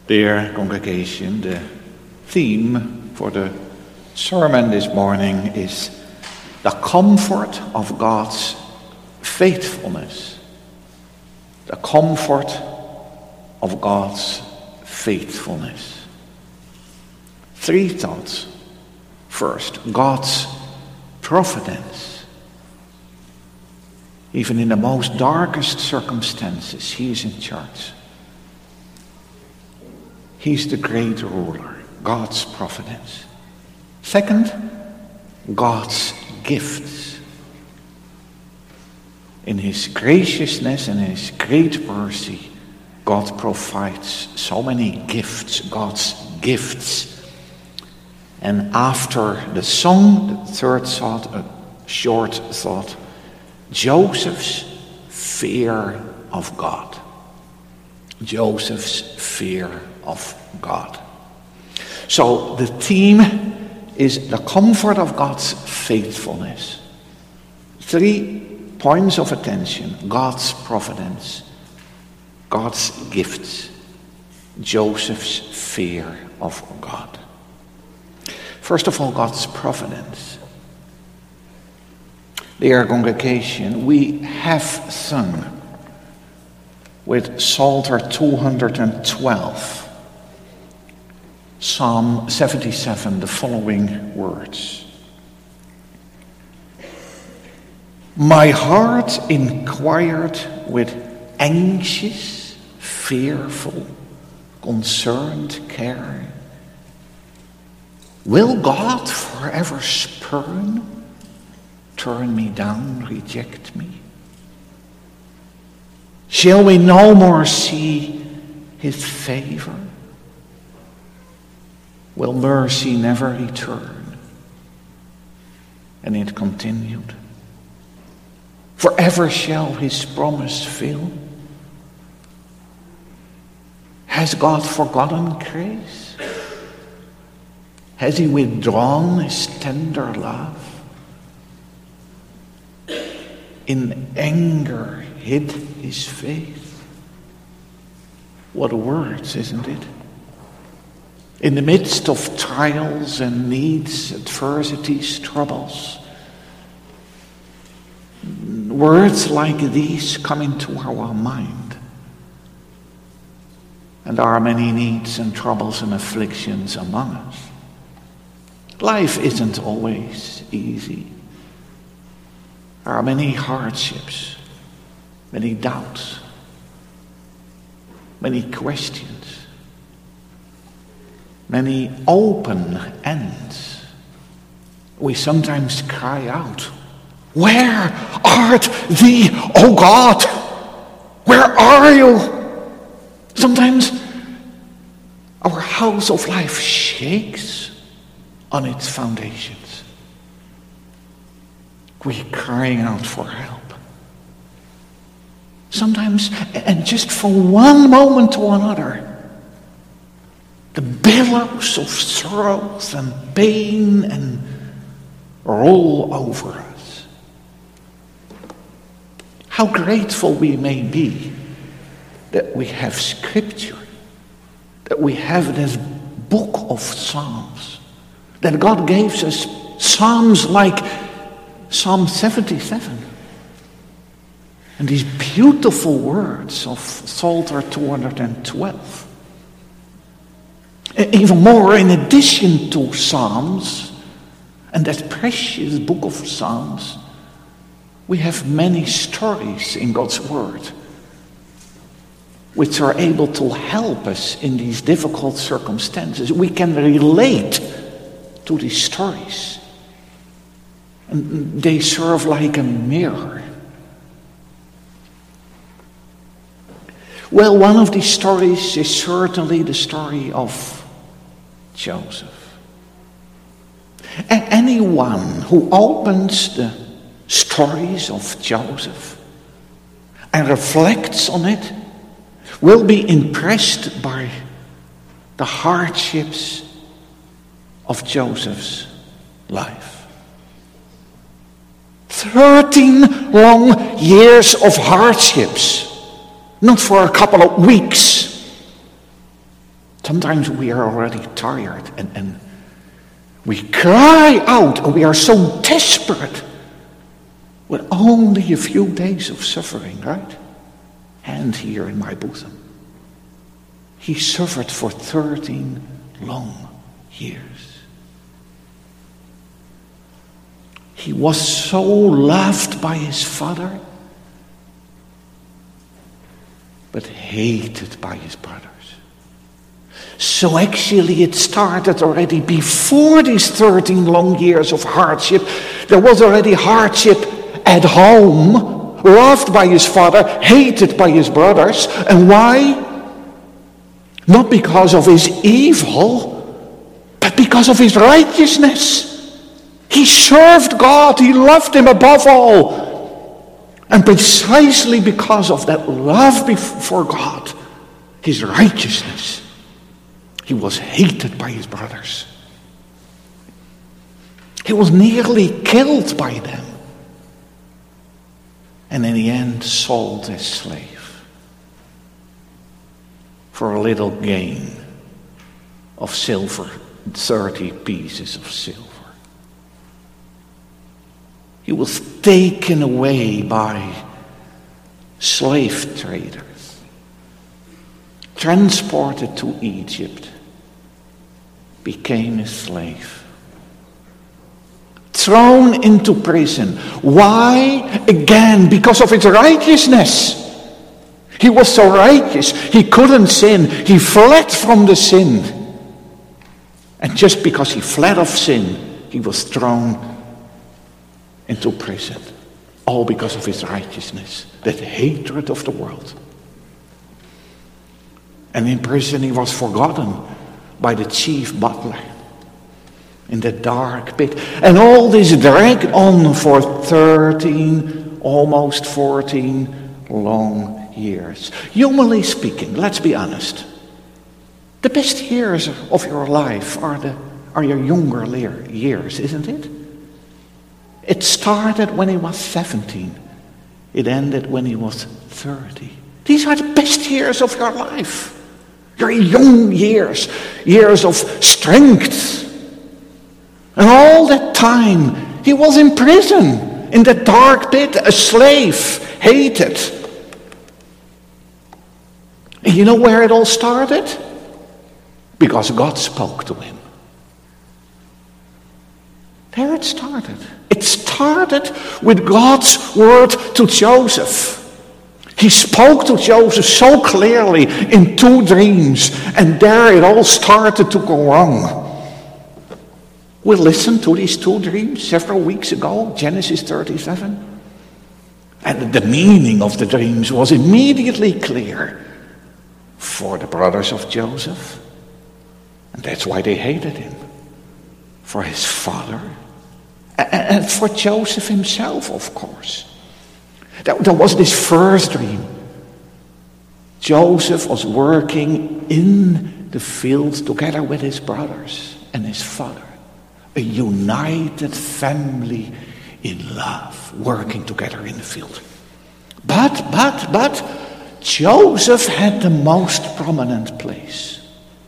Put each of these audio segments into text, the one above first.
Dear congregation, the theme for the sermon this morning is the comfort of God's faithfulness. The comfort of God's faithfulness. Three thoughts. First, God's providence. Even in the most darkest circumstances, He is in charge. He's the great ruler, God's providence. Second, God's gifts. In His graciousness and His great mercy, God provides so many gifts, God's gifts. And after the song, the third thought, a short thought, Joseph's fear of God. Joseph's fear of God. So the theme is the comfort of God's faithfulness. 3 points of attention: God's providence, God's gifts, Joseph's fear of God. First of all, God's providence. Dear congregation, we have sung with Psalter 212, Psalm 77, the following words. My heart inquired with anxious, fearful, concerned care. Will God forever spurn, turn me down, reject me? Shall we no more see His favor? Will mercy never return? And it continued. Forever shall His promise fill. Has God forgotten grace? Has He withdrawn His tender love? In anger hid His face. What words, isn't it? In the midst of trials and needs, adversities, troubles, words like these come into our mind. And there are many needs and troubles and afflictions among us. Life isn't always easy. There are many hardships, many doubts, many questions, many open ends. We sometimes cry out, "Where art thee, O God? Where are you?" Sometimes our house of life shakes on its foundations. We're crying out for help. Sometimes, and just for one moment to another, the billows of sorrows and pain and roll over us. How grateful we may be that we have Scripture, that we have this book of Psalms, that God gave us Psalms like Psalm 77. And these beautiful words of Psalter 212. Even more, in addition to Psalms, and that precious book of Psalms, we have many stories in God's Word which are able to help us in these difficult circumstances. We can relate to these stories. And they serve like a mirror. Well, one of these stories is certainly the story of Joseph. And anyone who opens the stories of Joseph and reflects on it will be impressed by the hardships of Joseph's life. 13 long years of hardships, not for a couple of weeks. Sometimes we are already tired and we cry out, and we are so desperate with only a few days of suffering, right? Hand here in my bosom. He suffered for 13 long years. He was so loved by his Father, but hated by his brothers. So actually it started already before these 13 long years of hardship. There was already hardship at home, loved by his father, hated by his brothers. And why? Not because of his evil, but because of his righteousness. He served God, he loved him above all. And precisely because of that love before God, his righteousness, he was hated by his brothers. He was nearly killed by them. And in the end, sold as slave for a little gain of silver, 30 pieces of silver. He was taken away by slave traders, transported to Egypt, became a slave, thrown into prison. Why? Again, because of his righteousness. He was so righteous, he couldn't sin. He fled from the sin. And just because he fled of sin, he was thrown into prison. All because of his righteousness, that hatred of the world. And in prison he was forgotten by the chief butler in the dark pit. And all this dragged on for 13, almost 14 long years. Humanly speaking, let's be honest, the best years of your life are your younger years, isn't it? It started when he was 17. It ended when he was 30. These are the best years of your life. Your young years, years of strength. And all that time, he was in prison, in the dark pit, a slave, hated. And you know where it all started? Because God spoke to him. There it started. It started with God's word to Joseph. He spoke to Joseph so clearly in 2 dreams, and there it all started to go wrong. We listened to these 2 dreams several weeks ago, Genesis 37. And the meaning of the dreams was immediately clear for the brothers of Joseph. And that's why they hated him. For his father. And for Joseph himself, of course. There was this first dream. Joseph was working in the field together with his brothers and his father. A united family in love, working together in the field. But Joseph had the most prominent place.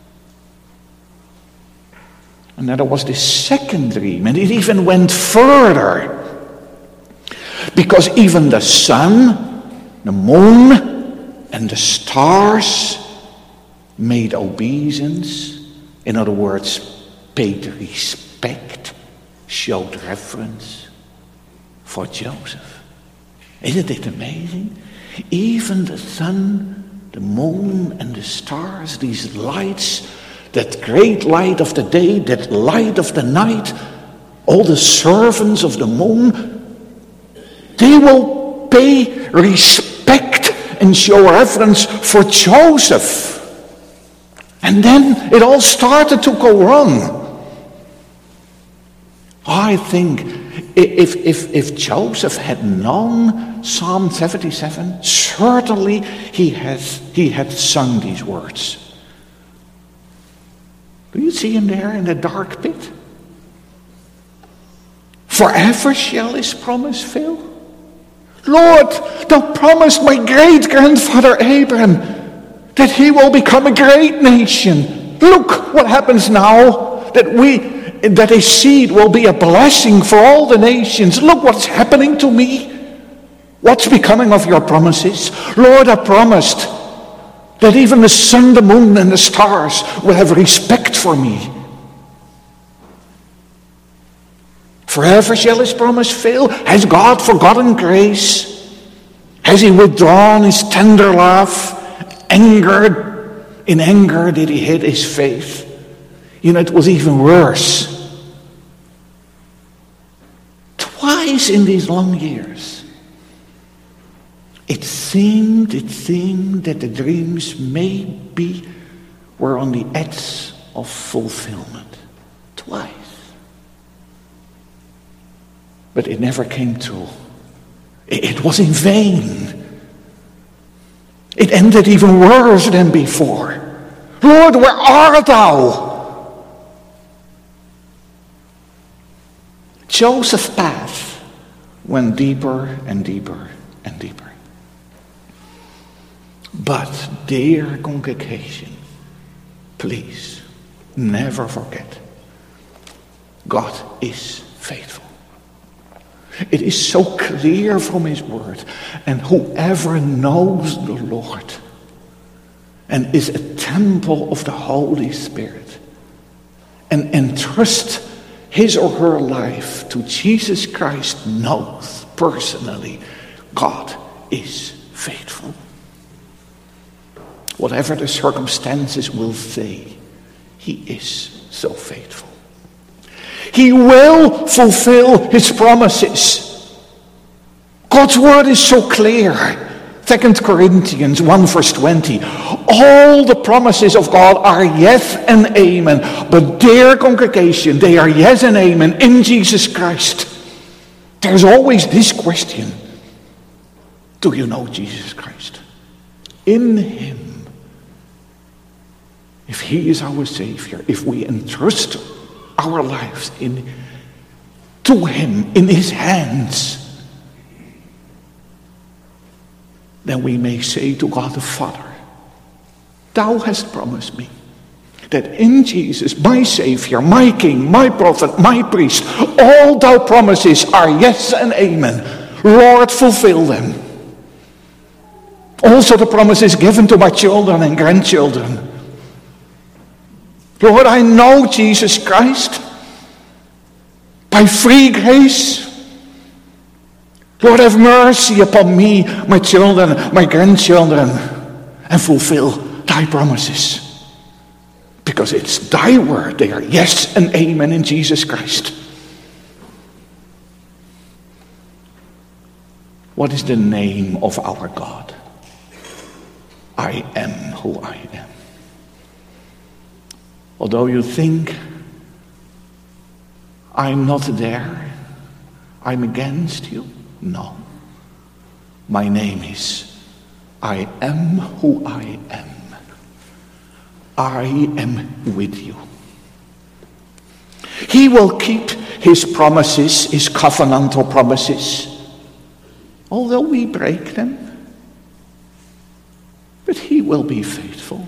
And then there was this second dream, and it even went further. Because even the sun, the moon, and the stars made obeisance. In other words, paid respect, showed reverence for Joseph. Isn't it amazing? Even the sun, the moon, and the stars, these lights, that great light of the day, that light of the night, all the servants of the moon, they will pay respect and show reverence for Joseph. And then it all started to go wrong. I think if Joseph had known Psalm 77, certainly he had sung these words. Do you see him there in the dark pit? Forever shall his promise fail? Lord, thou promised my great-grandfather Abraham that he will become a great nation. Look what happens now, that his seed will be a blessing for all the nations. Look what's happening to me. What's becoming of your promises? Lord, I promised that even the sun, the moon, and the stars will have respect for me. Forever shall his promise fail. Has God forgotten grace? Has he withdrawn his tender love? In anger did he hid his faith? It was even worse. Twice in these long years, it seemed that the dreams maybe were on the edge of fulfillment. Twice. But it never came true. It was in vain. It ended even worse than before. Lord, where art thou? Joseph's path went deeper and deeper and deeper. But, dear congregation, please never forget, God is faithful. It is so clear from his word. And whoever knows the Lord and is a temple of the Holy Spirit and entrusts his or her life to Jesus Christ knows personally God is faithful. Whatever the circumstances will say, he is so faithful. He will fulfill his promises. God's word is so clear. 2 Corinthians 1 verse 20. All the promises of God are yes and amen. But dear congregation, they are yes and amen in Jesus Christ. There's always this question. Do you know Jesus Christ? In him, if he is our Savior, if we entrust our lives to him, in his hands, then we may say to God the Father, thou hast promised me that in Jesus, my Savior, my King, my prophet, my priest, all thy promises are yes and amen. Lord, fulfill them. Also the promises given to my children and grandchildren. Lord, I know Jesus Christ by free grace. Lord, have mercy upon me, my children, my grandchildren, and fulfill thy promises. Because it's thy word. They are yes and amen in Jesus Christ. What is the name of our God? I am who I am. Although you think I'm not there, I'm against you. No. My name is I am who I am. I am with you. He will keep his promises, his covenantal promises, although we break them. But he will be faithful.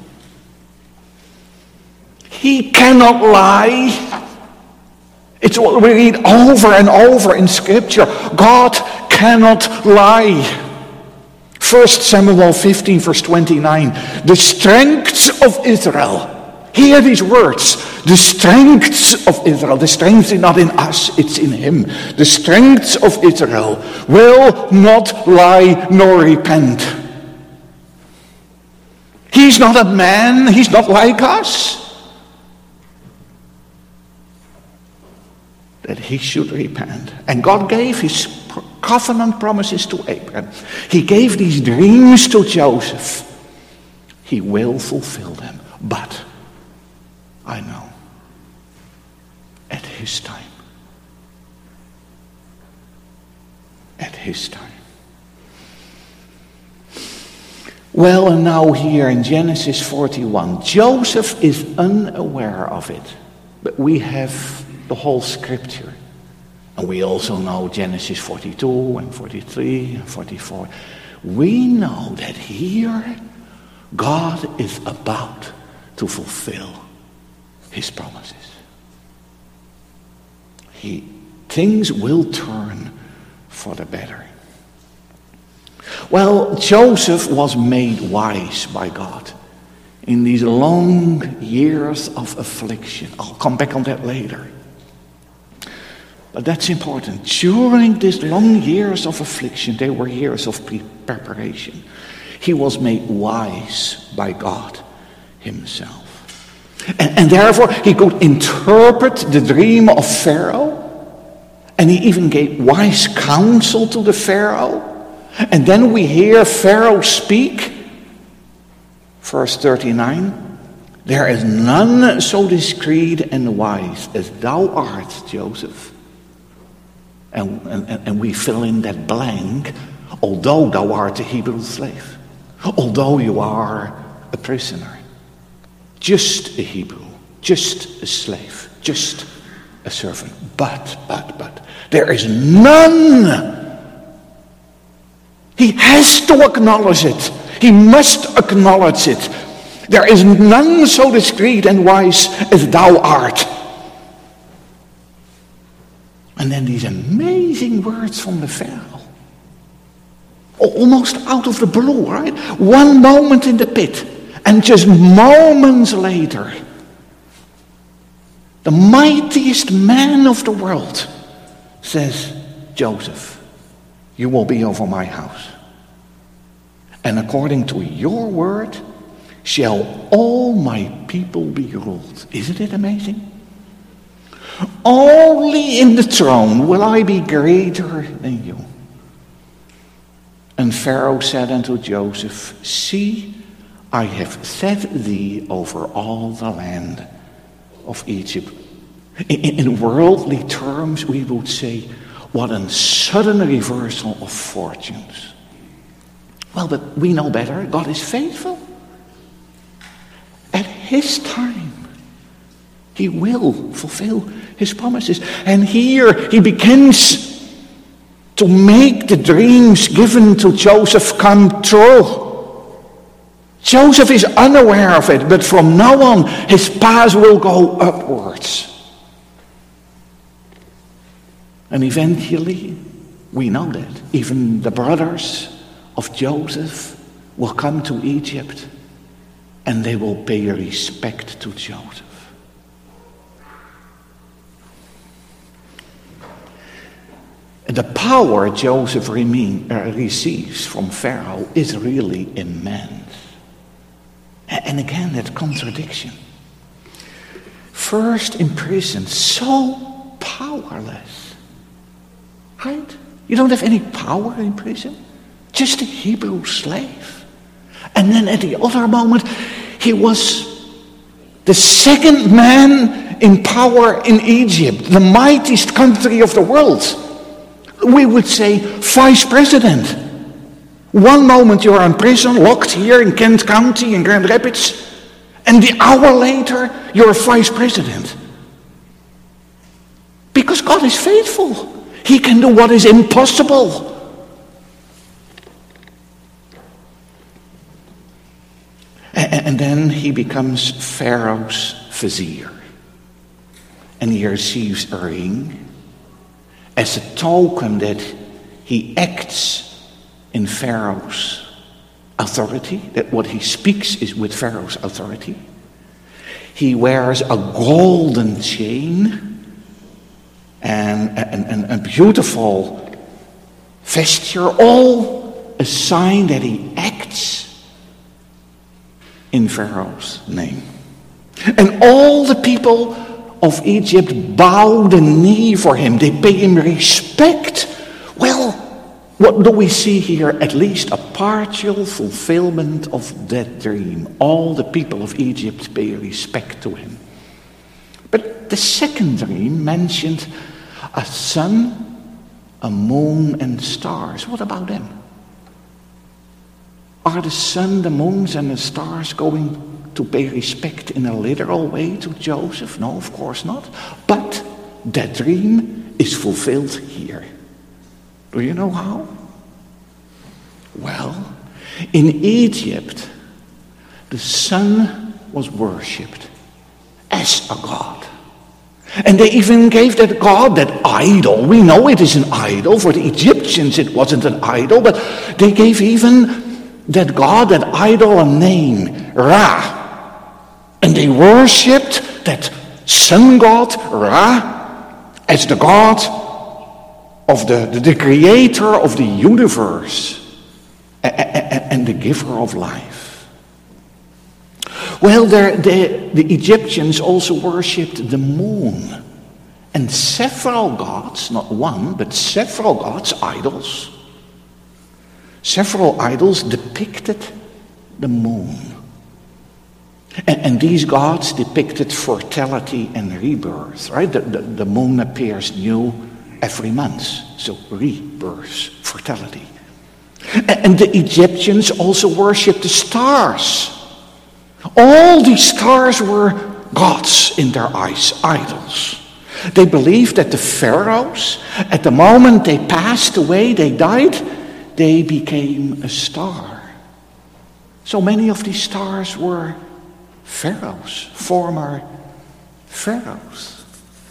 He cannot lie. It's what we read over and over in Scripture. God cannot lie. 1 Samuel 15 verse 29. The strength of Israel. Hear these words. The strength of Israel. The strength is not in us, it's in him. The strength of Israel will not lie nor repent. He's not a man. He's not like us, that he should repent. And God gave his covenant promises to Abraham. He gave these dreams to Joseph. He will fulfill them. But I know, at his time. At his time. Well, and now here in Genesis 41, Joseph is unaware of it. But we have the whole Scripture. And we also know Genesis 42 and 43 and 44. We know that here God is about to fulfill his promises. Things will turn for the better. Well, Joseph was made wise by God in these long years of affliction. I'll come back on that later. But that's important. During these long years of affliction, they were years of preparation. He was made wise by God himself. And therefore, he could interpret the dream of Pharaoh. And he even gave wise counsel to the Pharaoh. And then we hear Pharaoh speak. Verse 39. There is none so discreet and wise as thou art, Joseph. And we fill in that blank. Although thou art a Hebrew slave. Although you are a prisoner. Just a Hebrew. Just a slave. Just a servant. But. There is none. He has to acknowledge it. He must acknowledge it. There is none so discreet and wise as thou art. And then these amazing words from the Pharaoh. Almost out of the blue, right? One moment in the pit. And just moments later, the mightiest man of the world says, Joseph, you will be over my house. And according to your word, shall all my people be ruled. Isn't it amazing? Only in the throne will I be greater than you. And Pharaoh said unto Joseph, see, I have set thee over all the land of Egypt. In worldly terms, we would say, what a sudden reversal of fortunes. Well, but we know better. God is faithful. At his time, he will fulfill his promises. And here he begins to make the dreams given to Joseph come true. Joseph is unaware of it, but from now on, his path will go upwards. And eventually, we know that even the brothers of Joseph will come to Egypt and they will pay respect to Joseph. And the power Joseph receives from Pharaoh is really immense. And again, that contradiction. First in prison, so powerless. Right? You don't have any power in prison. Just a Hebrew slave. And then at the other moment, he was the second man in power in Egypt, the mightiest country of the world. We would say vice president. One moment you are in prison, locked here in Kent County in Grand Rapids, and the hour later you're a vice president. Because God is faithful. He can do what is impossible. And then he becomes Pharaoh's vizier. And he receives a ring as a token that he acts in Pharaoh's authority, that what he speaks is with Pharaoh's authority. He wears a golden chain and a beautiful vesture, all a sign that he acts in Pharaoh's name. And all the people of Egypt bow the knee for him. They pay him respect. Well, what do we see here? At least a partial fulfillment of that dream. All the people of Egypt pay respect to him. But the second dream mentioned a sun, a moon, and stars. What about them? Are the sun, the moons, and the stars going to pay respect in a literal way to Joseph? No, of course not. But that dream is fulfilled here. Do you know how? Well, in Egypt, the sun was worshipped as a god. And they even gave that god, that idol. We know it is an idol. For the Egyptians it wasn't an idol, but they gave even that god, that idol, a name, Ra. And they worshipped that sun god, Ra, as the god of the creator of the universe and the giver of life. Well, the Egyptians also worshipped the moon. And several gods, not one, but several gods, idols. Several idols depicted the moon. And these gods depicted fertility and rebirth, right? The moon appears new every month. So rebirth, fertility. And the Egyptians also worshipped the stars. All these stars were gods in their eyes, idols. They believed that the pharaohs, at the moment they passed away, they died, they became a star. So many of these stars were pharaohs, former pharaohs.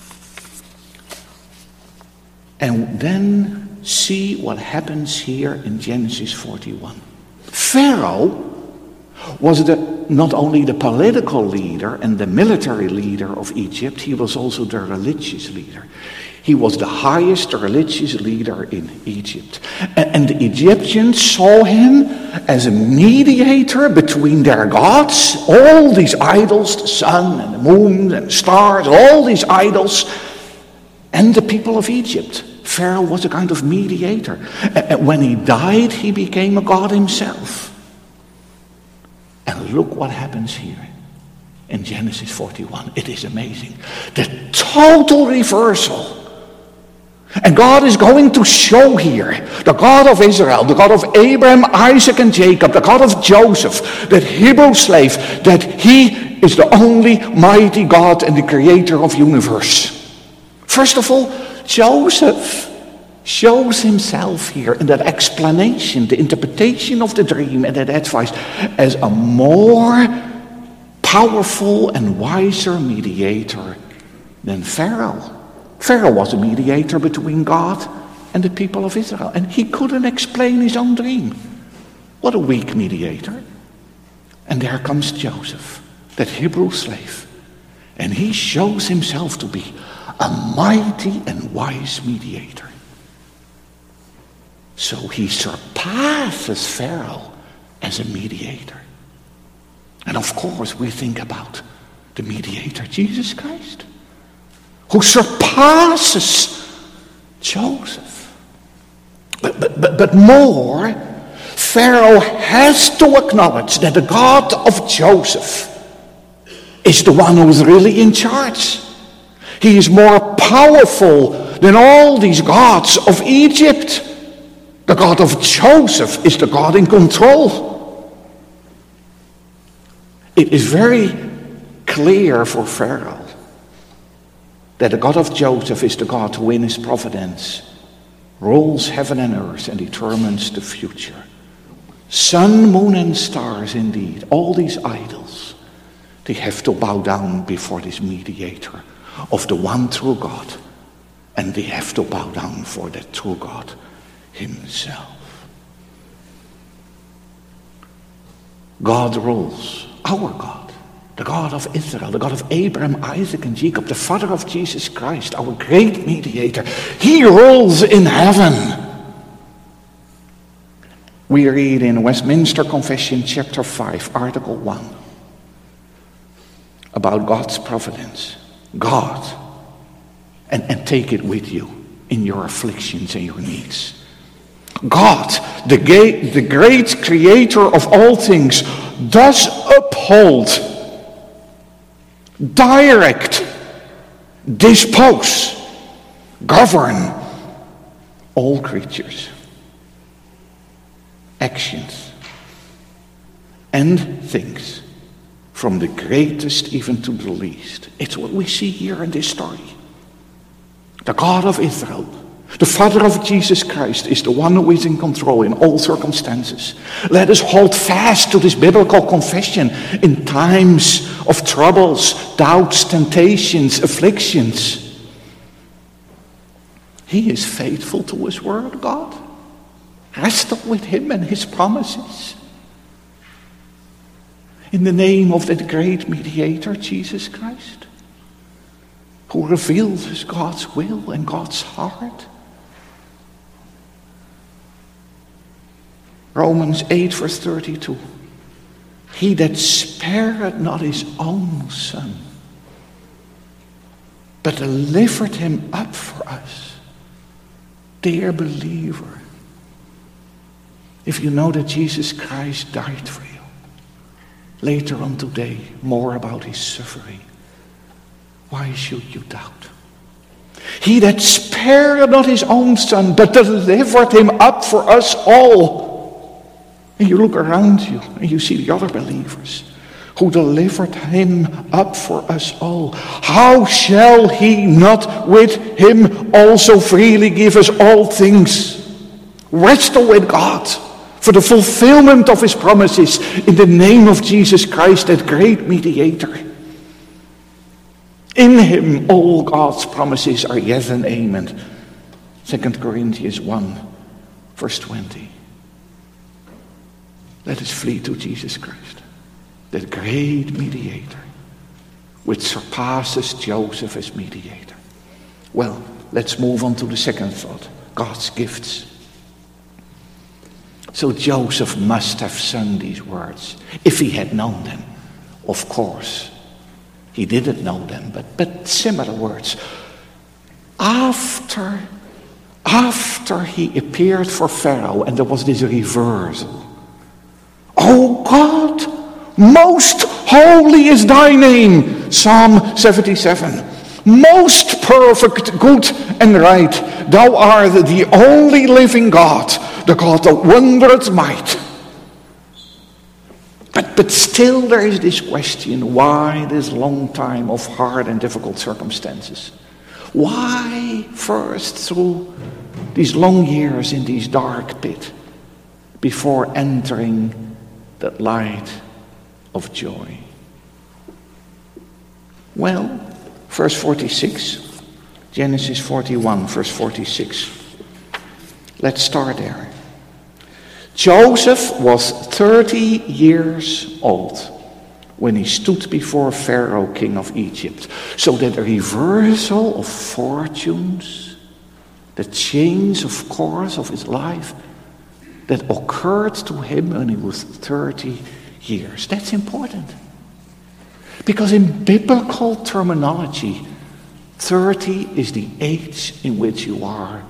And then see what happens here in Genesis 41. Pharaoh was not only the political leader and the military leader of Egypt, he was also the religious leader. He was the highest religious leader in Egypt. And the Egyptians saw him as a mediator between their gods, all these idols, the sun and the moon and the stars, all these idols, and the people of Egypt. Pharaoh was a kind of mediator. And when he died, he became a god himself. And look what happens here in Genesis 41. It is amazing. The total reversal. And God is going to show here, the God of Israel, the God of Abraham, Isaac, and Jacob, the God of Joseph, that Hebrew slave, that he is the only mighty God and the creator of universe. First of all, Joseph shows himself here in that explanation, the interpretation of the dream and that advice, as a more powerful and wiser mediator than Pharaoh. Pharaoh was a mediator between God and the people of Israel, and he couldn't explain his own dream. What a weak mediator. And there comes Joseph, that Hebrew slave, and he shows himself to be a mighty and wise mediator. So he surpasses Pharaoh as a mediator. And of course we think about the mediator, Jesus Christ, who surpasses Joseph. But more, Pharaoh has to acknowledge that the God of Joseph is the one who is really in charge. He is more powerful than all these gods of Egypt. The God of Joseph is the God in control. It is very clear for Pharaoh that the God of Joseph is the God who in his providence rules heaven and earth and determines the future. Sun, moon, and stars, indeed, all these idols, they have to bow down before this mediator of the one true God. And they have to bow down for that true God himself. God rules, our God, the God of Israel, the God of Abraham, Isaac, and Jacob, the Father of Jesus Christ, our great mediator. He rules in heaven. We read in Westminster Confession, chapter 5, article 1, about God's providence. God, and take it with you in your afflictions and your needs. God, the great creator of all things, does uphold, direct, dispose, govern all creatures, actions, and things, from the greatest even to the least. It's what we see here in this story. The God of Israel, The Father of Jesus Christ is the one who is in control in all circumstances. Let us hold fast to this biblical confession in times of troubles, doubts, temptations, afflictions. He is faithful to his word, God. Wrestle with him and his promises. In the name of that great mediator, Jesus Christ, who reveals God's will and God's heart. Romans 8 verse 32. He that spared not his own son, but delivered him up for us. Dear believer, if you know that Jesus Christ died for you, later on today, more about his suffering, why should you doubt? He that spared not his own son, but delivered him up for us all. And you look around you and you see the other believers who delivered him up for us all. How shall he not with him also freely give us all things? Wrestle with God for the fulfillment of his promises in the name of Jesus Christ, that great mediator. In him all God's promises are yes and amen. 2 Corinthians 1 verse 20. Let us flee to Jesus Christ, that great mediator, which surpasses Joseph as mediator. Well, let's move on to the second thought, God's gifts. So Joseph must have sung these words, if he had known them. Of course, he didn't know them, but similar words. After he appeared for Pharaoh, and there was this reversal. Oh God, most holy is thy name, Psalm 77. Most perfect, good and right, thou art the only living God, the God of wondrous might. But still there is this question, why this long time of hard and difficult circumstances? Why first through these long years in this dark pit before entering that light of joy? Well, verse 46, Genesis 41, verse 46. Let's start there. Joseph was 30 years old when he stood before Pharaoh, king of Egypt. So that reversal of fortunes, the change of course of his life, that occurred to him when he was 30 years. That's important. Because in biblical terminology, 30 is the age in which you are,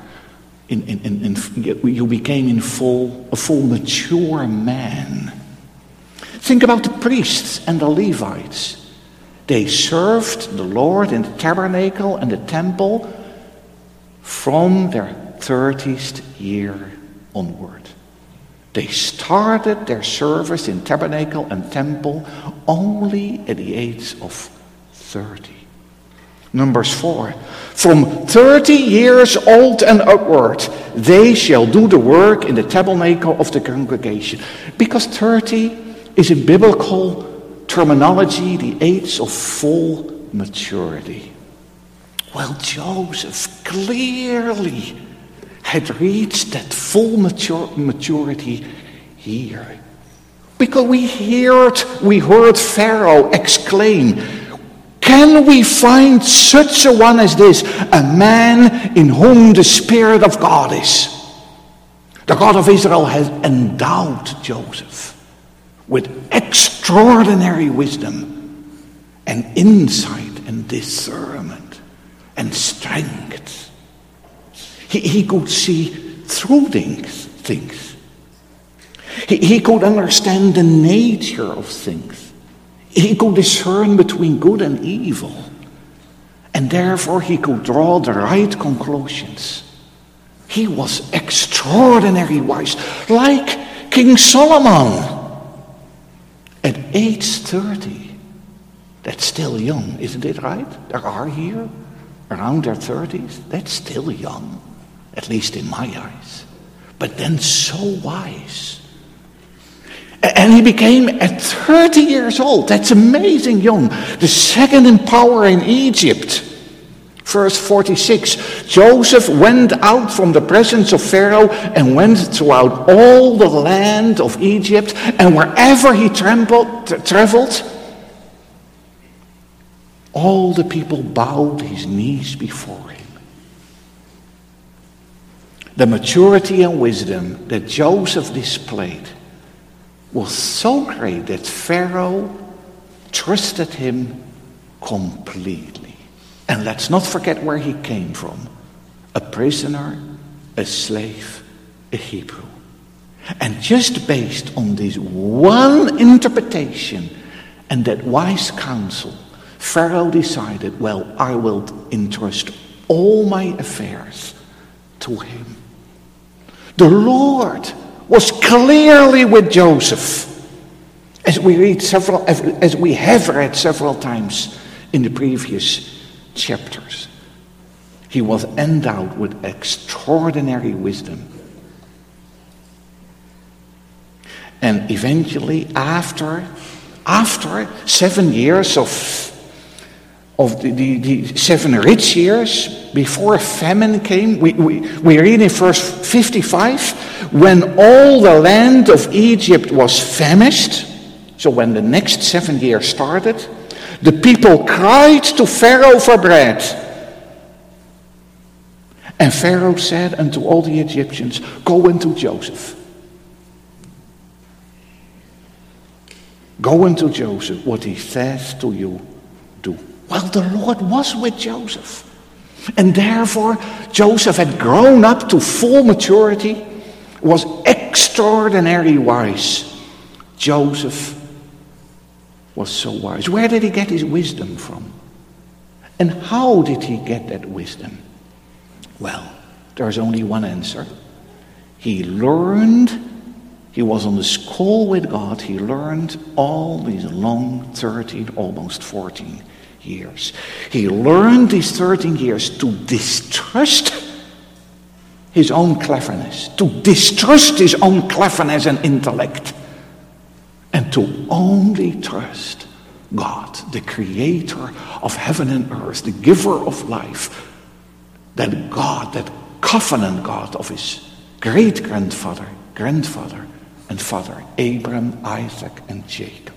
you became a full mature man. Think about the priests and the Levites. They served the Lord in the tabernacle and the temple from their 30th year onward. They started their service in tabernacle and temple only at the age of 30. Numbers 4. From 30 years old and upward, they shall do the work in the tabernacle of the congregation. Because 30 is in biblical terminology the age of full maturity. Well, Joseph clearly had reached that full maturity here. Because we heard Pharaoh exclaim, can we find such a one as this, a man in whom the Spirit of God is? The God of Israel has endowed Joseph with extraordinary wisdom and insight and discernment and strength. He could see through things. He could understand the nature of things. He could discern between good and evil. And therefore he could draw the right conclusions. He was extraordinarily wise, like King Solomon. At age 30, that's still young, isn't it right? There are here around their 30s, that's still young. at least in my eyes, but then so wise. And he became at 30 years old. That's amazing young. The second in power in Egypt. Verse 46, Joseph went out from the presence of Pharaoh and went throughout all the land of Egypt, and wherever he traveled, all the people bowed his knees before him. The maturity and wisdom that Joseph displayed was so great that Pharaoh trusted him completely. And let's not forget where he came from. A prisoner, a slave, a Hebrew. And just based on this one interpretation and that wise counsel, Pharaoh decided, well, I will entrust all my affairs to him. The Lord was clearly with Joseph, as we have read several times in the previous chapters. He was endowed with extraordinary wisdom. And eventually, after 7 years of the 7 rich years, before a famine came, we read in verse 55, when all the land of Egypt was famished, so when the next 7 years started, the people cried to Pharaoh for bread. And Pharaoh said unto all the Egyptians, go unto Joseph. Go unto Joseph, what he says to you, do. Well, the Lord was with Joseph. And therefore, Joseph had grown up to full maturity, was extraordinarily wise. Joseph was so wise. Where did he get his wisdom from? And how did he get that wisdom? Well, there's only one answer. He was on the school with God. He learned all these long 13, almost 14 years. He learned these 13 years to distrust his own cleverness, to distrust his own cleverness and intellect, and to only trust God, the creator of heaven and earth, the giver of life, that God, that covenant God of his great-grandfather, grandfather, and father, Abraham, Isaac, and Jacob.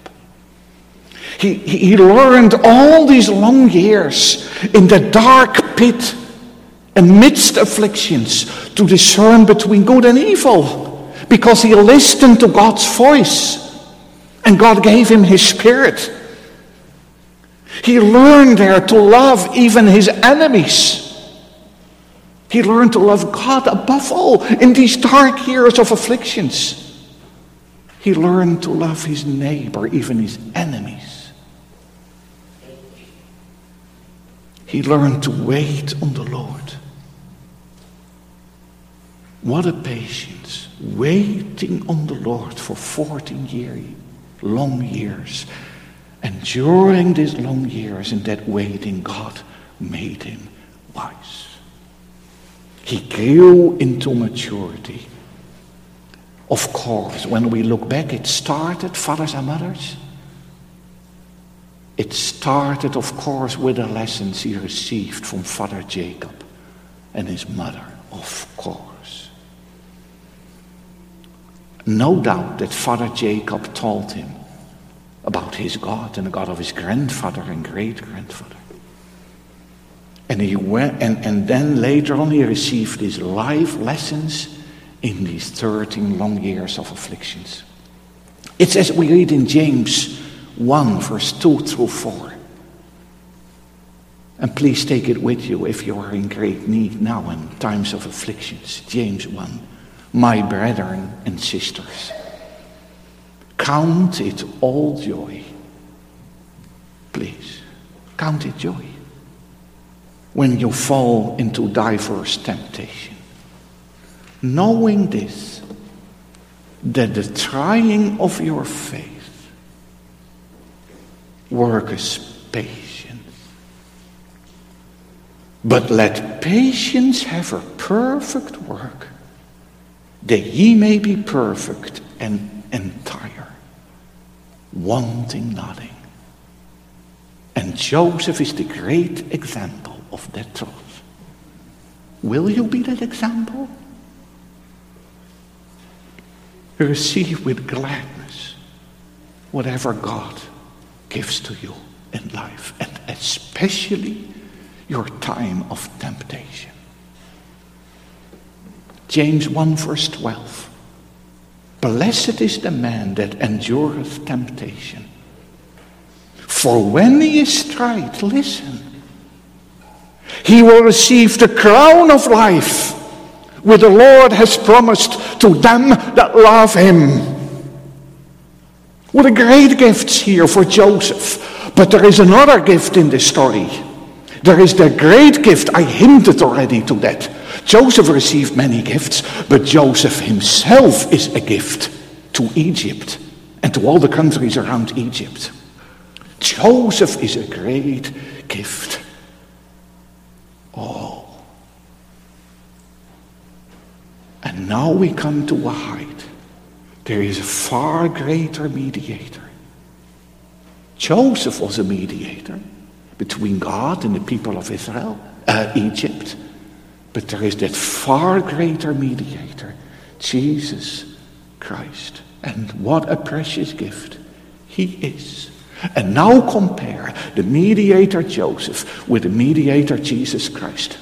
He learned all these long years in the dark pit amidst afflictions to discern between good and evil, because he listened to God's voice and God gave him his spirit. He learned there to love even his enemies. He learned to love God above all in these dark years of afflictions. He learned to love his neighbor, even his enemies. He learned to wait on the Lord. What a patience, waiting on the Lord for 14 long years. And during these long years, in that waiting, God made him wise. He grew into maturity. Of course, when we look back, it started, fathers and mothers, it started, of course, with the lessons he received from Father Jacob and his mother, of course. No doubt that Father Jacob told him about his God and the God of his grandfather and great-grandfather. And he went, and then later on he received his life lessons in these 13 long years of afflictions. It's as we read in James 1, verse 2 through 4. And please take it with you if you are in great need now in times of afflictions. James 1. My brethren and sisters, count it all joy. Please, count it joy when you fall into diverse temptation, knowing this, that the trying of your faith worketh patience. But let patience have her perfect work, that ye may be perfect and entire, wanting nothing. And Joseph is the great example of that truth. Will you be that example? Receive with gladness whatever God gives to you in life, and especially your time of temptation. James 1 verse 12. Blessed is the man that endureth temptation. For when he is tried, listen, he will receive the crown of life which the Lord has promised to them that love him. What a great gift here for Joseph. But there is another gift in this story. There is the great gift. I hinted already to that. Joseph received many gifts, but Joseph himself is a gift to Egypt and to all the countries around Egypt. Joseph is a great gift. Oh. And now we come to a height. There is a far greater mediator. Joseph was a mediator between God and the people of Egypt. But there is that far greater mediator, Jesus Christ. And what a precious gift he is. And now compare the mediator Joseph with the mediator Jesus Christ.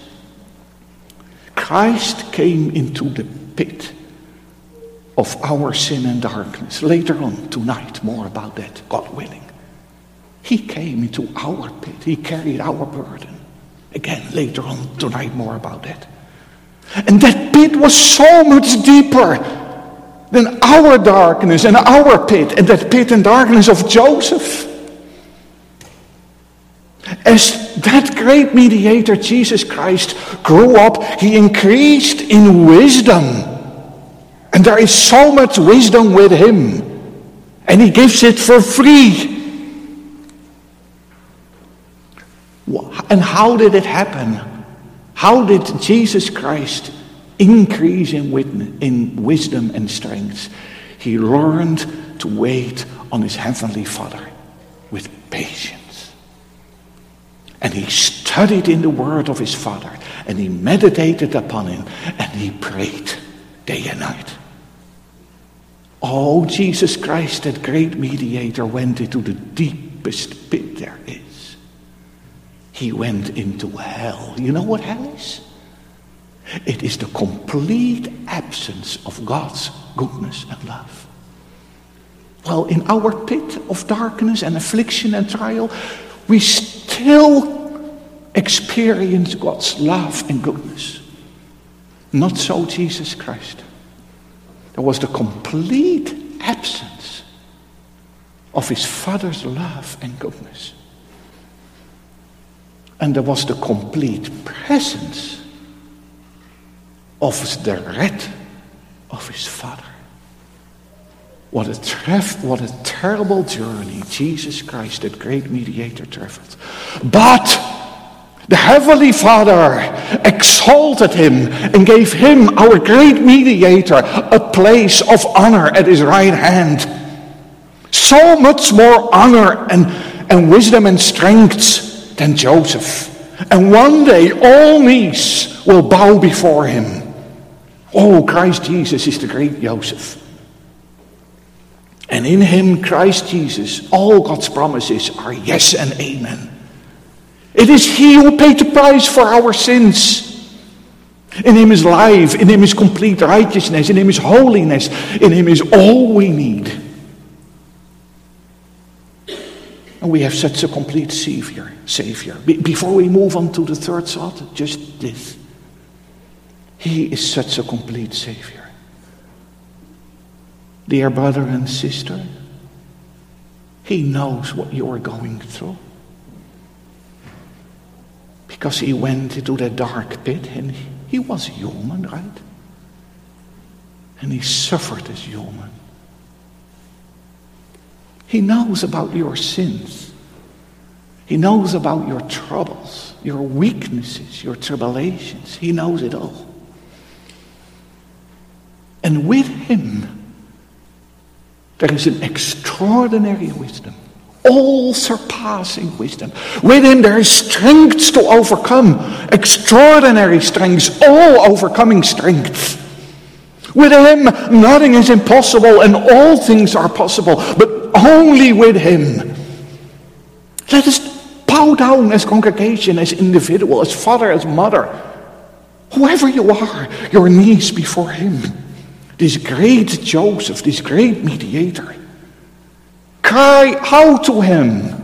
Christ came into the pit of our sin and darkness. Later on tonight, more about that, God willing. He came into our pit. He carried our burden. Again, later on tonight, more about that. And that pit was so much deeper than our darkness and our pit and that pit and darkness of Joseph. As that great mediator, Jesus Christ, grew up, he increased in wisdom. And there is so much wisdom with him. And he gives it for free. And how did it happen? How did Jesus Christ increase in wisdom and strength? He learned to wait on his heavenly Father with patience. And he studied in the word of his Father. And he meditated upon him. And he prayed day and night. Oh, Jesus Christ, that great mediator, went into the deepest pit there is. He went into hell. You know what hell is? It is the complete absence of God's goodness and love. Well, in our pit of darkness and affliction and trial, we still experience God's love and goodness. Not so Jesus Christ. There was the complete absence of his Father's love and goodness. And there was the complete presence of the wrath of his Father. What a terrible journey Jesus Christ, that great mediator, traveled. But the Heavenly Father exalted him and gave him, our great mediator, a place of honor at his right hand. So much more honor and wisdom and strength than Joseph. And one day all knees will bow before him. Oh, Christ Jesus is the great Joseph. And in him, Christ Jesus, all God's promises are yes and amen. It is he who paid the price for our sins. In him is life, in him is complete righteousness, in him is holiness, in him is all we need. And we have such a complete Savior. Before we move on to the third thought, just this. He is such a complete Savior. Dear brother and sister, he knows what you are going through. Because he went into that dark pit and he was human, right? And he suffered as human. He knows about your sins. He knows about your troubles, your weaknesses, your tribulations. He knows it all. And with him, there is an extraordinary wisdom, all-surpassing wisdom. With him there is strength to overcome, extraordinary strength, all-overcoming strength. With him nothing is impossible and all things are possible, but only with him. Let us bow down as congregation, as individual, as father, as mother, whoever you are, your knees before him. This great Joseph, this great mediator. Cry out to him.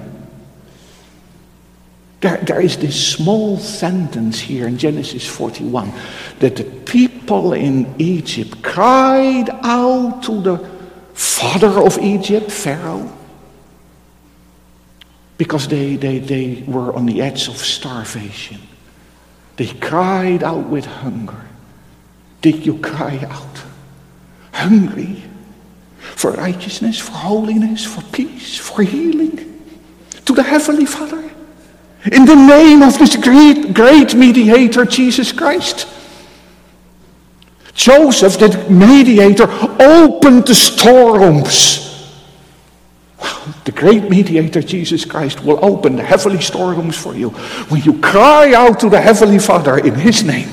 There is this small sentence here in Genesis 41 that the people in Egypt cried out to the father of Egypt, Pharaoh, because they were on the edge of starvation. They cried out with hunger. Did you cry out? Hungry for righteousness, for holiness, for peace, for healing, to the Heavenly Father, in the name of this great mediator, Jesus Christ. Joseph, that mediator, opened the storerooms. Well, the great mediator, Jesus Christ, will open the heavenly storerooms for you when you cry out to the Heavenly Father in his name.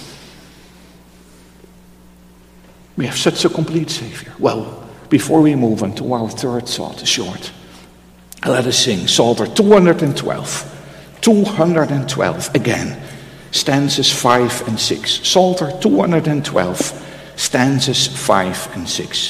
We have such a complete Savior. Well, before we move on to our third thought, short, let us sing Psalter 212. 212 again, stanzas 5 and 6. Psalter 212, stanzas 5 and 6.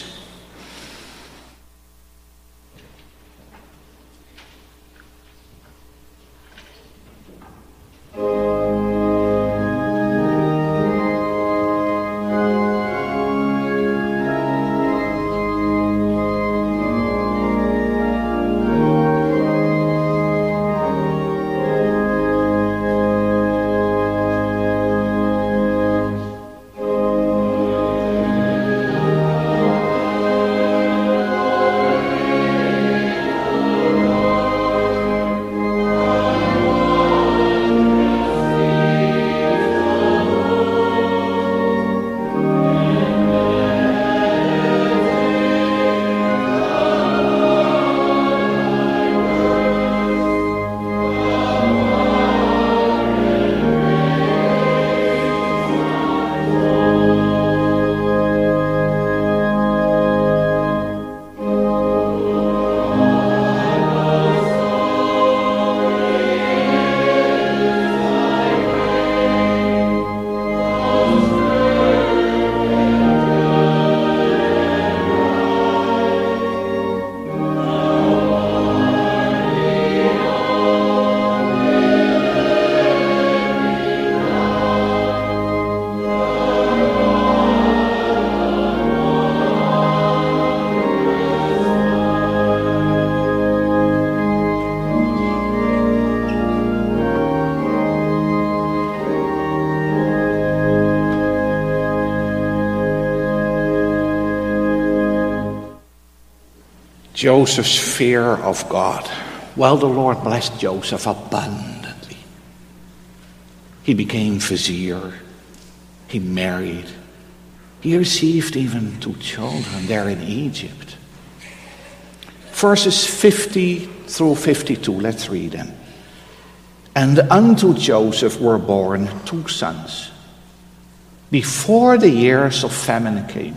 Joseph's fear of God. Well, the Lord blessed Joseph abundantly. He became vizier. He married. He received even 2 children there in Egypt. Verses 50 through 52, let's read them. And unto Joseph were born 2 sons, before the years of famine came,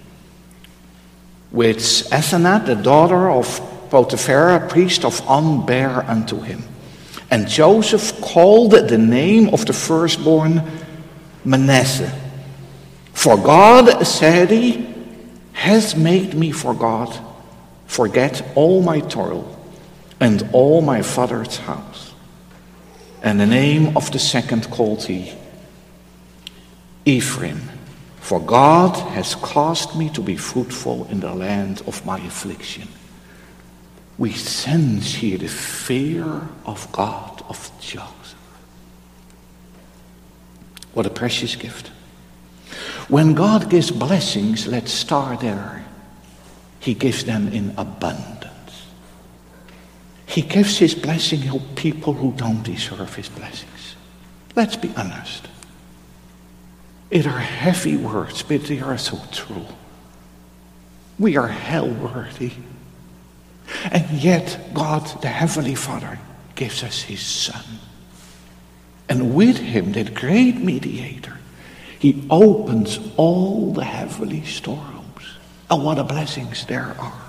which Asenath, the daughter of Potiphar, priest of On, bare unto him. And Joseph called the name of the firstborn Manasseh. For God, said he, has made me forget all my toil and all my father's house. And the name of the second called he Ephraim. For God has caused me to be fruitful in the land of my affliction. We sense here the fear of God of Joseph. What a precious gift. When God gives blessings, let's start there. He gives them in abundance. He gives his blessing to people who don't deserve his blessings. Let's be honest. It are heavy words, but they are so true. We are hell-worthy. And yet God, the Heavenly Father, gives us his Son. And with him, that great mediator, he opens all the heavenly storerooms. And what a blessings there are.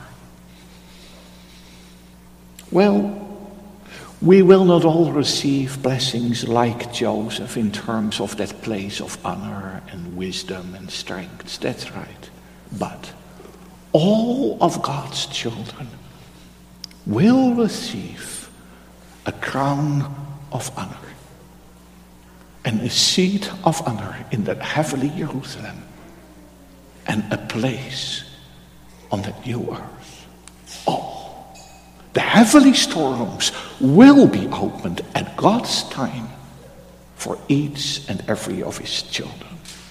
Well, we will not all receive blessings like Joseph in terms of that place of honor and wisdom and strength. That's right. But all of God's children will receive a crown of honor and a seat of honor in that heavenly Jerusalem and a place on that new earth. All the heavenly storerooms will be opened at God's time for each and every of his children.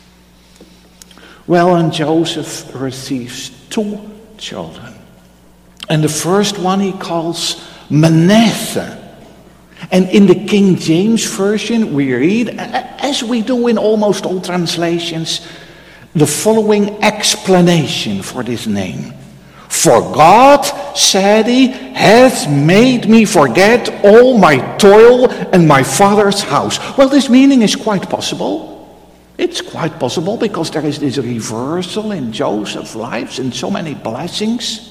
Well, and Joseph receives 2 children. And the first one he calls Manasseh. And in the King James Version we read, as we do in almost all translations, the following explanation for this name. For God, said he, has made me forget all my toil and my father's house. Well, this meaning is quite possible. It's quite possible because there is this reversal in Joseph's life and so many blessings.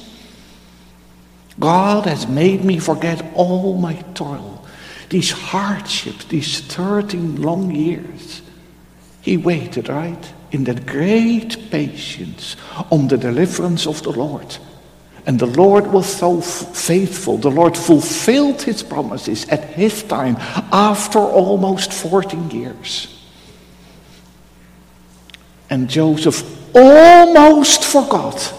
God has made me forget all my toil, these hardships, these 13 long years. He waited, right, in that great patience on the deliverance of the Lord. And the Lord was so faithful. The Lord fulfilled his promises at his time after almost 14 years. And Joseph almost forgot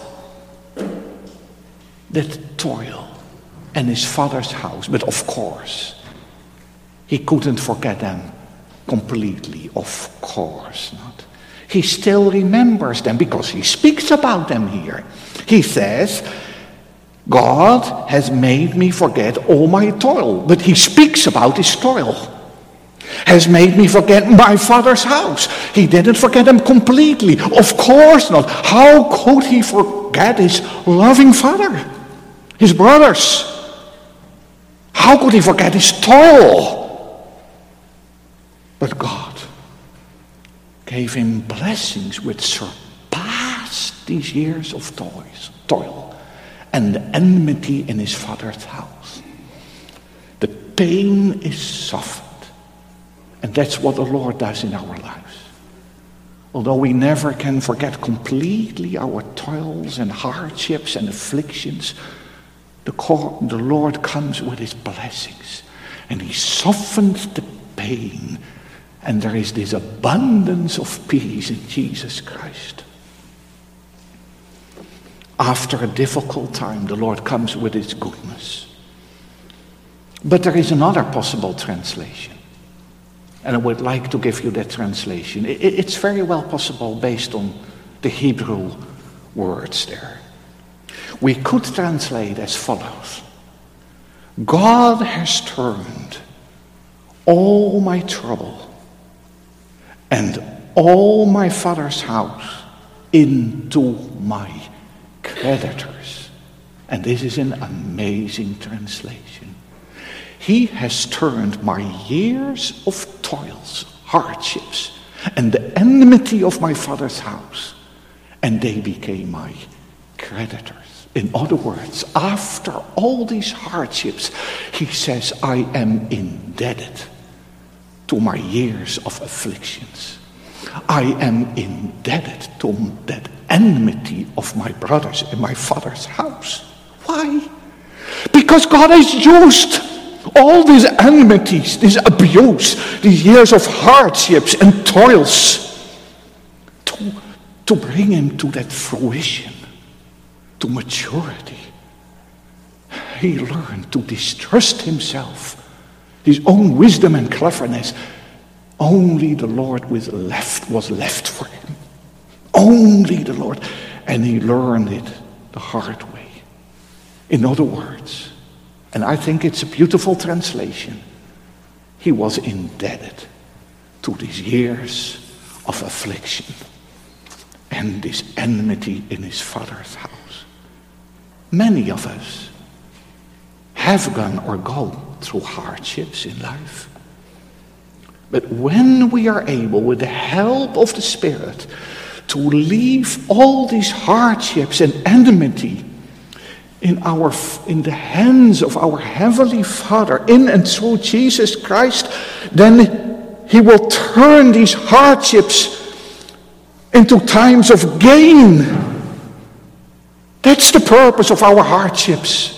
that toil and his father's house. But of course, he couldn't forget them completely. Of course not. He still remembers them because he speaks about them here. He says, God has made me forget all my toil. But he speaks about his toil. Has made me forget my father's house. He didn't forget them completely. Of course not. How could he forget his loving father? His brothers? How could he forget his toil? But God gave him blessings which surpassed these years of toil and the enmity in his father's house. The pain is softened. And that's what the Lord does in our lives. Although we never can forget completely our toils and hardships and afflictions, the Lord comes with his blessings. And he softens the pain. And there is this abundance of peace in Jesus Christ. After a difficult time, the Lord comes with his goodness. But there is another possible translation. And I would like to give you that translation. It's very well possible based on the Hebrew words there. We could translate as follows. God has turned all my trouble and all my father's house into my creditors. And this is an amazing translation. He has turned my years of toils, hardships, and the enmity of my father's house, and they became my creditors. In other words, after all these hardships, he says, I am indebted to my years of afflictions. I am indebted to that enmity of my brothers in my father's house. Why? Because God has used all these enmities, this abuse, these years of hardships and toils to bring him to that fruition, to maturity. He learned to distrust himself, his own wisdom and cleverness. Only the Lord was left for him. Only the Lord. And he learned it the hard way. In other words, and I think it's a beautiful translation, he was indebted to these years of affliction and this enmity in his Father's house. Many of us have gone or go through hardships in life. But when we are able, with the help of the Spirit, to leave all these hardships and enmity in the hands of our Heavenly Father, in and through Jesus Christ, then he will turn these hardships into times of gain. That's the purpose of our hardships.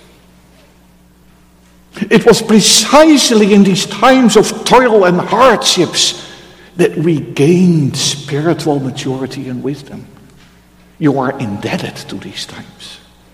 It was precisely in these times of toil and hardships that we gained spiritual maturity and wisdom. You are indebted to these times.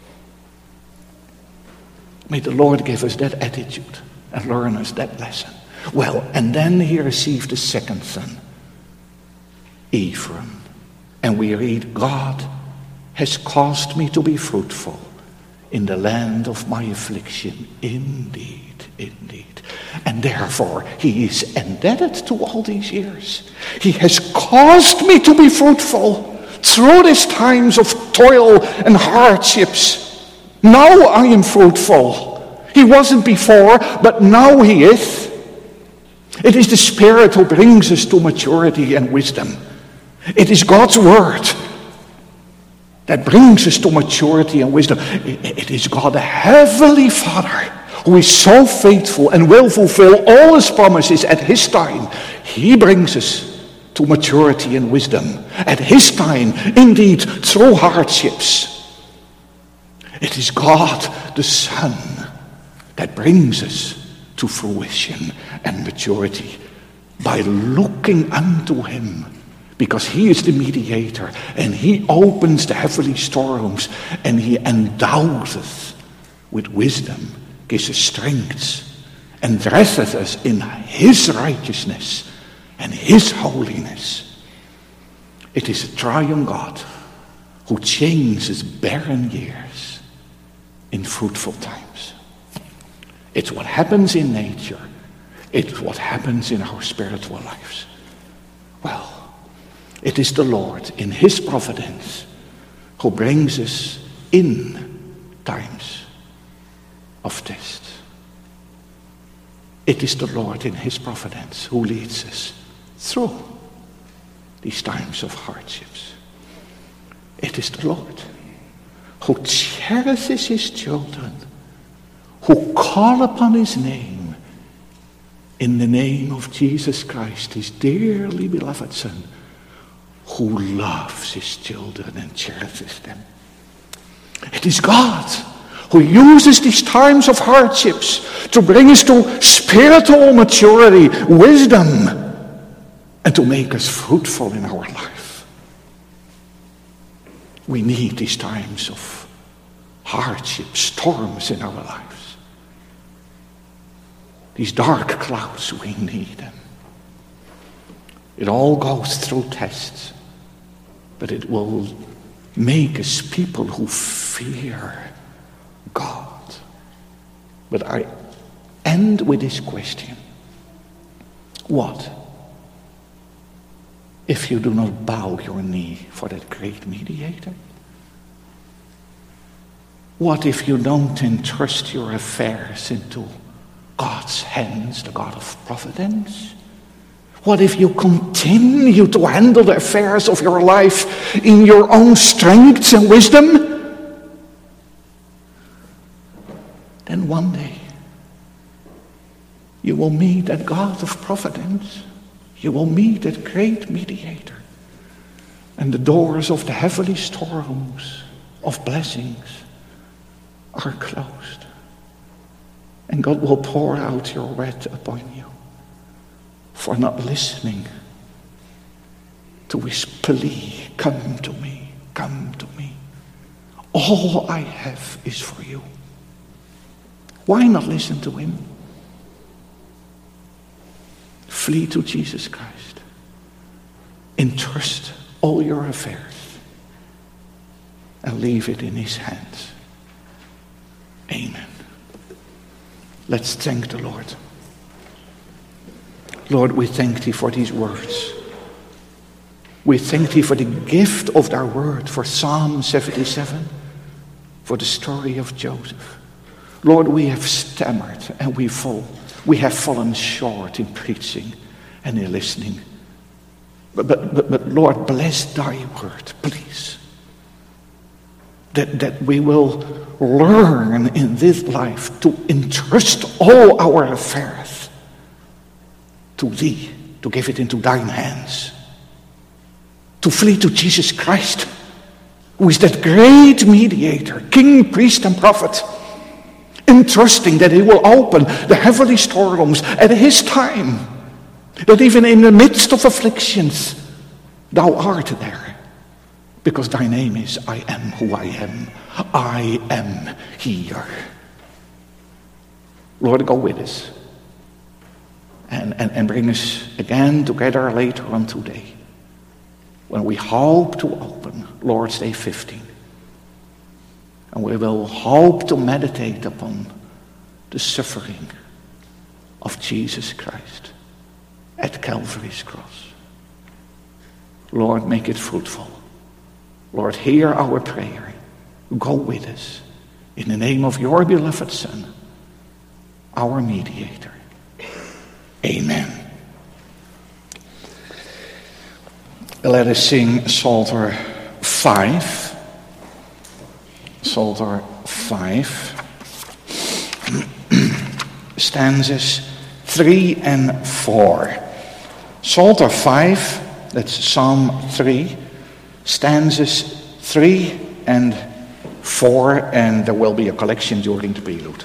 May the Lord give us that attitude and learn us that lesson. Well, and then he received the second son, Ephraim. And we read, God has caused me to be fruitful in the land of my affliction. Indeed, indeed. And therefore, he is indebted to all these years. He has caused me to be fruitful through these times of toil and hardships. Now I am fruitful. He wasn't before, but now he is. It is the Spirit who brings us to maturity and wisdom. It is God's word that brings us to maturity and wisdom. It is God, the Heavenly Father, who is so faithful and will fulfill all his promises at his time. He brings us to maturity and wisdom at his time, indeed, through hardships. It is God, the Son, that brings us to fruition and maturity by looking unto him, because he is the mediator, and he opens the heavenly storerooms, and he endows us with wisdom, gives us strength, and dresses us in his righteousness and his holiness. It is a triune God who changes barren years in fruitful times. It's what happens in nature. It's what happens in our spiritual lives. Well, it is the Lord in his providence who brings us in times of test. It is the Lord in his providence who leads us through these times of hardships. It is the Lord who cherishes his children, who call upon his name, in the name of Jesus Christ, his dearly beloved Son, who loves his children and cherishes them. It is God who uses these times of hardships to bring us to spiritual maturity, wisdom, and to make us fruitful in our life. We need these times of hardship, storms in our lives. These dark clouds, we need them. It all goes through tests, but it will make us people who fear God. But I end with this question. What if you do not bow your knee for that great mediator? What if you don't entrust your affairs into God's hands, the God of providence? What if you continue to handle the affairs of your life in your own strength and wisdom? Then one day you will meet that God of providence. You will meet that great mediator. And the doors of the heavenly storerooms of blessings are closed. And God will pour out your wrath upon you for not listening to his plea. Come to me, come to me. All I have is for you. Why not listen to him? Flee to Jesus Christ. Entrust all your affairs and leave it in his hands. Amen. Let's thank the Lord. Lord, we thank thee for these words. We thank thee for the gift of thy word, for Psalm 77, for the story of Joseph. Lord, we have stammered and we have fallen short in preaching and in listening. But Lord, bless thy word, please. That we will learn in this life to entrust all our affairs to thee, to give it into thine hands. To flee to Jesus Christ, who is that great mediator, king, priest, and prophet, entrusting that he will open the heavenly storerooms at his time, that even in the midst of afflictions, thou art there, because thy name is I am who I am. I am here. Lord, go with us and bring us again together later on today, when we hope to open Lord's Day 15. And we will hope to meditate upon the suffering of Jesus Christ at Calvary's cross. Lord, make it fruitful. Lord, hear our prayer. Go with us. In the name of your beloved Son, our mediator. Amen. Let us sing Psalter 5. Psalter 5. Stanzas 3 and 4. Psalter 5, that's Psalm 3. Stanzas 3 and 4, and there will be a collection during the prelude.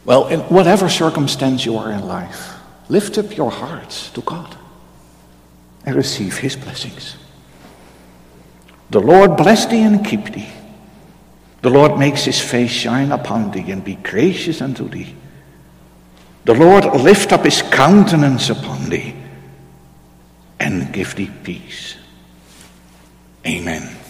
Well, in whatever circumstance you are in life, lift up your hearts to God and receive his blessings. The Lord bless thee and keep thee. The Lord makes his face shine upon thee and be gracious unto thee. The Lord lift up his countenance upon thee and give thee peace. Amen.